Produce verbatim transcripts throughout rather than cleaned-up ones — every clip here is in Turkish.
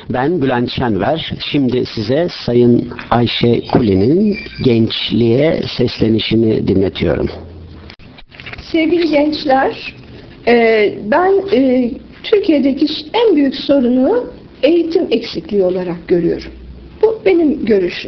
Ben Bülent Şenver. Şimdi size Sayın Ayşe Kuli'nin gençliğe seslenişini dinletiyorum. Sevgili gençler, ben Türkiye'deki en büyük sorunu eğitim eksikliği olarak görüyorum. Bu benim görüşüm.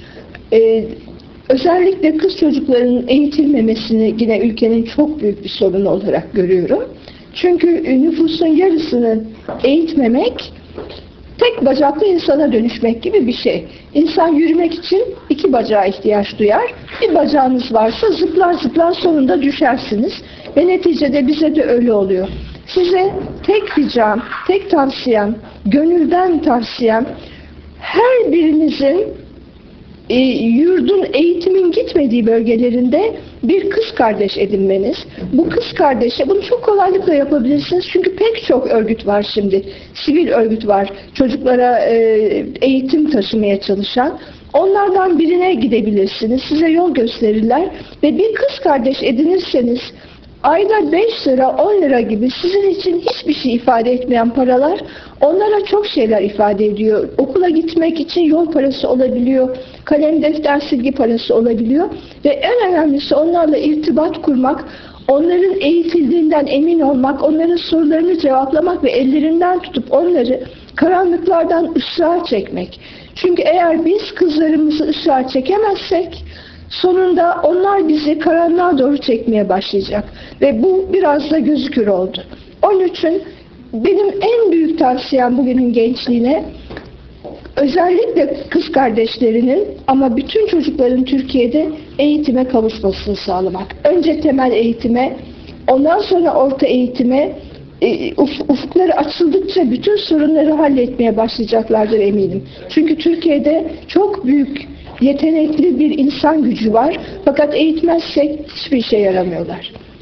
Özellikle kız çocuklarının eğitilmemesini yine ülkenin çok büyük bir sorunu olarak görüyorum. Çünkü nüfusun yarısını eğitmemek, tek bacaklı insana dönüşmek gibi bir şey. İnsan yürümek için iki bacağa ihtiyaç duyar. Bir bacağınız varsa zıplar zıplar sonunda düşersiniz. Ve neticede bize de öyle oluyor. Size tek ricam, tek tavsiyem, gönülden tavsiyem, her birinizin E, yurdun eğitimin gitmediği bölgelerinde bir kız kardeş edinmeniz. Bu kız kardeşe bunu çok kolaylıkla yapabilirsiniz. Çünkü pek çok örgüt var şimdi. Sivil örgüt var. Çocuklara e, eğitim taşımaya çalışan. Onlardan birine gidebilirsiniz. Size yol gösterirler. Ve bir kız kardeş edinirseniz ayda beş lira, on lira gibi sizin için hiçbir şey ifade etmeyen paralar onlara çok şeyler ifade ediyor. Okula gitmek için yol parası olabiliyor, kalem defter silgi parası olabiliyor ve en önemlisi onlarla irtibat kurmak, onların eğitildiğinden emin olmak, onların sorularını cevaplamak ve ellerinden tutup onları karanlıklardan ısrar çekmek. Çünkü eğer biz kızlarımızı ısrar çekemezsek sonunda onlar bizi karanlığa doğru çekmeye başlayacak. Ve bu biraz da gözükür oldu. Onun için benim en büyük tavsiyem bugünün gençliğine, özellikle kız kardeşlerinin ama bütün çocukların Türkiye'de eğitime kavuşmasını sağlamak. Önce temel eğitime, ondan sonra orta eğitime, ufukları açıldıkça bütün sorunları halletmeye başlayacaklardır eminim. Çünkü Türkiye'de çok büyük yetenekli bir insan gücü var. Fakat eğitmezsek hiçbir işe yaramıyorlar.